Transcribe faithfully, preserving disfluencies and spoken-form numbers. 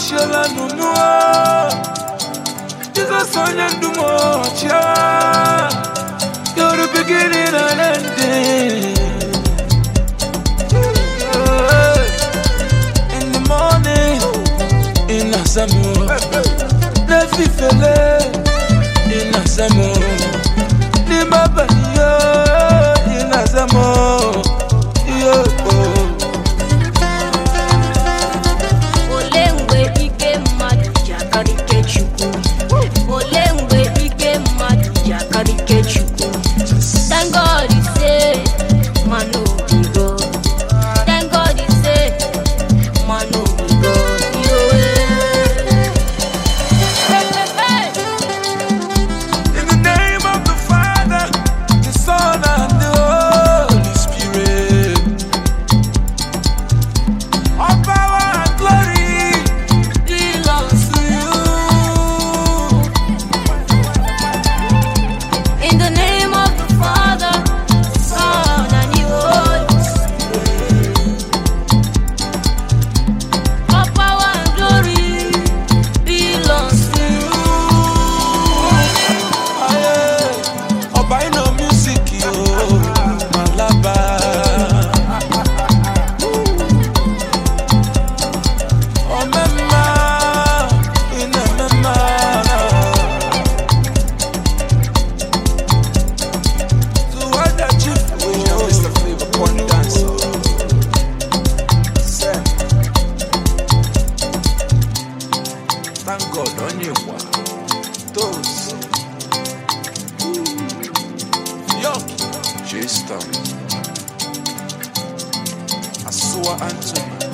Shela Nuno, Jesus on Yandumocha. You're the beginning and ending. In the morning, in Asamo, Nefi Fele, in Asamo, Nimaba, in Asamo, yo. Thank God he said, man no be God. Thank God he said, man no be God. In the name of the Father, the Son, and the Holy Spirit, all power and glory belongs to you. In the name of the Father, the Son, and the Holy Spirit, all power and glory belongs to you. Aye, Oba no music, yo, Malaba. Oh, mama, in a mama. To what that chief, oh, Mister Flavor Point Dancer. Say, thank God on you, those. Yuck, J-Star. Asua Anthony.